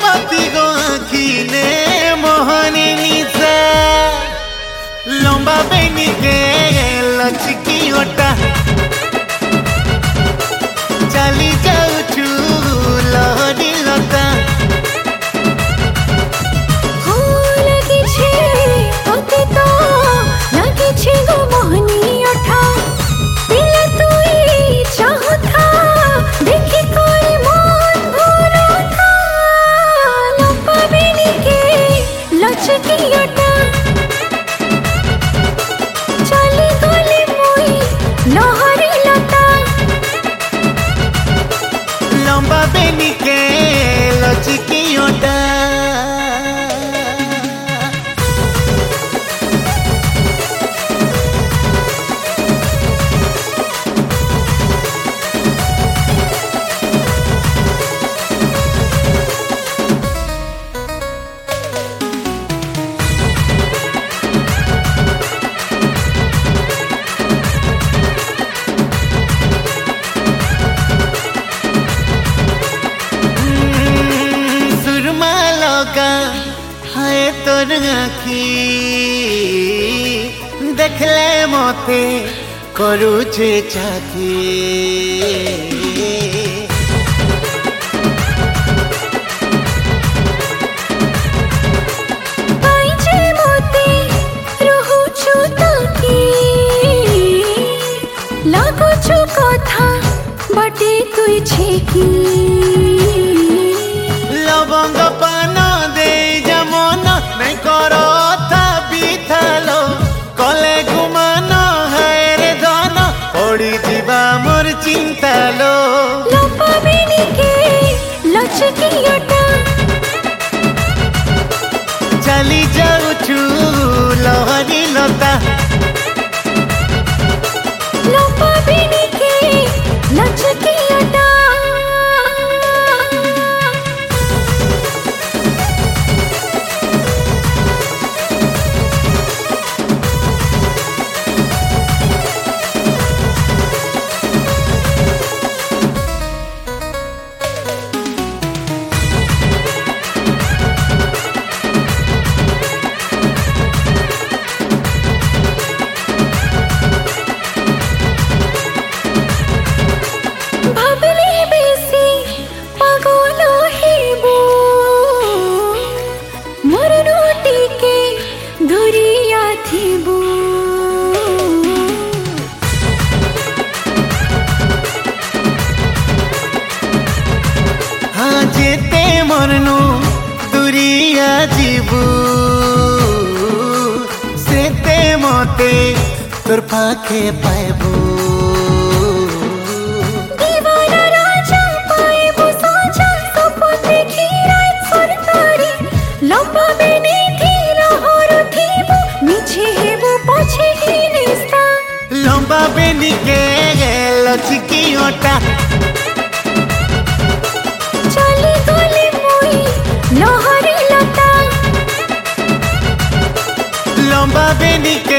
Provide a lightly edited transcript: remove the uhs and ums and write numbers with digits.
मोती गो आखिने मोहनी निशा लंबा बेनी के लचकी ओटा चली जाऊछु लहरी लता लंबा बेनी के लचकी ओटा हाय तोर आखी देखले मते करूचे चाकी लागुछु कथा बटे तुई छेकी लवंग पान दे जमन नहीं करो था बिथालो कले घुमान है रे धन पड़ी जीवा मोर चिंता लो लंबा बेनी के लचकी ओटा चली जाऊछु लहरी लता लंबा बेनी के लचकी ओटा हाँ जेते मरनु दुरिया जीवू सेते मते तोर पाखे पाएबू दीवाना राजा पाएबू साजा सपन देखी रात सरतारी लंबा बेनी थी लहर थीबू नीचे हेबू पछे ही निस्ता लंबा बेनी के लचकी ओटा चली गली मुई लहरी लता लंबा बेनी